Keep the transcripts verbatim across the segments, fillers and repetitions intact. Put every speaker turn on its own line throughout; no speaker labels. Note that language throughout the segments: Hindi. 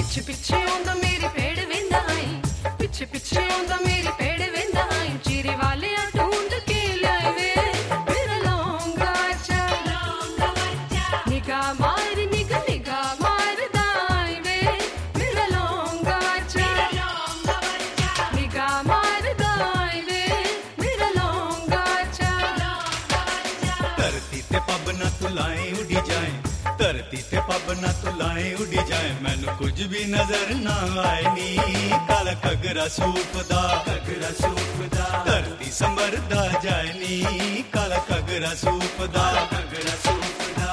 ਪਿੱਛੇ ਪਿੱਛੇ ਆਉਂਦਾ ਮੇਰੀ ਭੇੜ ਵੇਂਦਾ ਆਈ ਪਿੱਛੇ ਪਿੱਛੇ ਆਉਂਦਾ ਮੇਰੀ ਭੇੜ ਵੇਂਦਾ ਆਈ ਚੀਰੇ ਵਾਲਿਆ ਢੂੰਡ ਕੇ ਲਿਆਏ ਵੇ ਮੇਰਾ ਲੌਂਗਾ ਚਾ ਲੌਂਗਾ ਬੱਚਾ ਨਿਗਾਹ ਮਾਰ ਨਿਗਾਹ ਨਿਗਾਹ ਮਾਰਦਾ ਆਈ ਵੇ ਮੇਰਾ ਲੌਂਗਾ ਚਾ ਲੌਂਗਾ ਬੱਚਾ ਨਿਗਾਹ ਮਾਰਦਾ ਆਈ ਵੇ ਮੇਰਾ ਲੌਂਗਾ ਚਾ ਲੌਂਗਾ ਬੱਚਾ
ਧਰਤੀ ਤੇ ਪੱਬ ਨਾ ਤੂੰ ਲਾਏ ਉੱਡੀ ਜਾਏ धरती ते पब ना तू लाए उड़ी जाए मैनू कुछ भी नजर ना आए नी काला घगरा सूफदा घगरा सूफदा धरती संभरदा जाए नी काला घगरा सूफदा घगरा सूफदा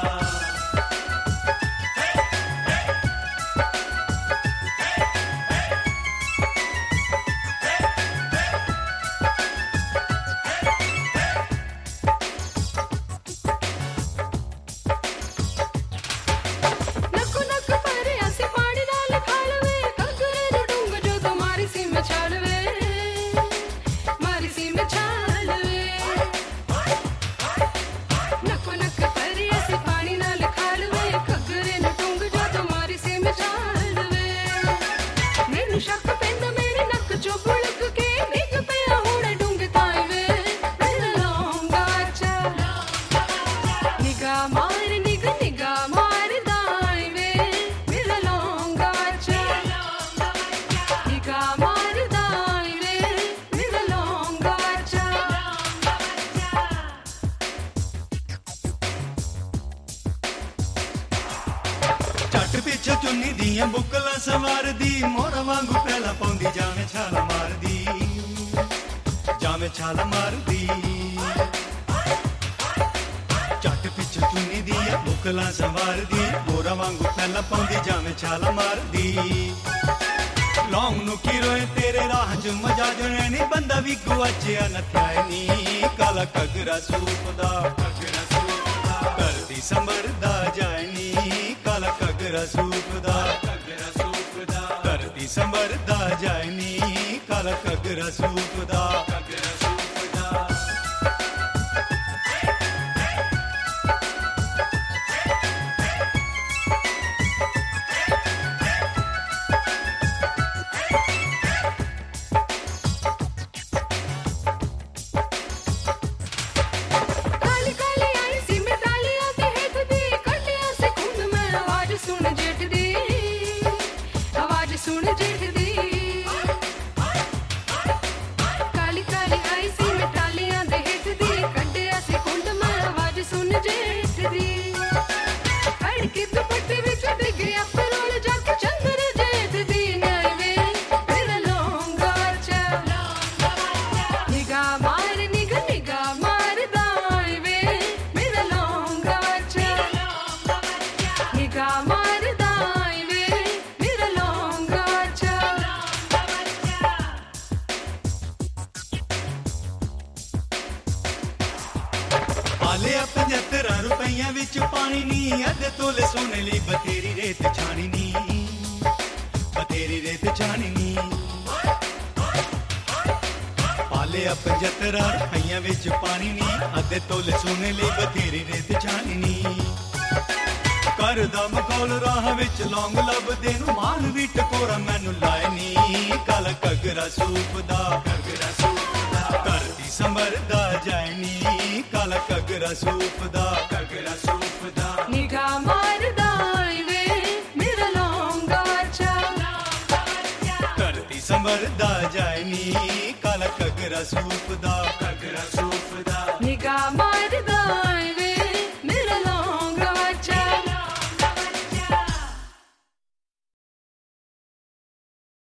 पिछे चुन्नी दियां बुकला सवार दी मोरा वांगू पहला पौंदी जावे छाला मार दी जावे छाला मार दी चट पिछे चुन्नी दियां बुकला सवार दी मोरा वांगू पहला पौंदी जावे छाला मार दी लौंग नु की रोए तेरे राह च मजा जने नी बंदा भी गुआचिया न थाए नी काला घगरा सूफदा घगरा सूफदा करदी संभरदा जाए नी काला घगरा सूफदा घगरा सूफदा धरती संभरदा जाए नी काला घगरा सूफदा घगरा सूफदा लिया पचहत्तर रुपया विच पानी नी अद्धे तोले सोने ली बतेरी रेत छानी नी बतेरी रेत छानी नी पालिया पचहत्तर रुपया विच पानी नी अद्धे तोले सोने ली बतेरी रेत छानी नी कर दा मखौल राह विच लौंग लभदे नू माल भी टकोरा मैनू लाए नी काला घगरा सूफदा घगरा सूफदा धरती संभरदा जाए नी काला घगरा सूफदा घगरा सूफदा
निगाह मारदा आए वे मेरा लौंगा चा
धरती संभरदा जाए नी काला घगरा सूफदा घगरा सूफदा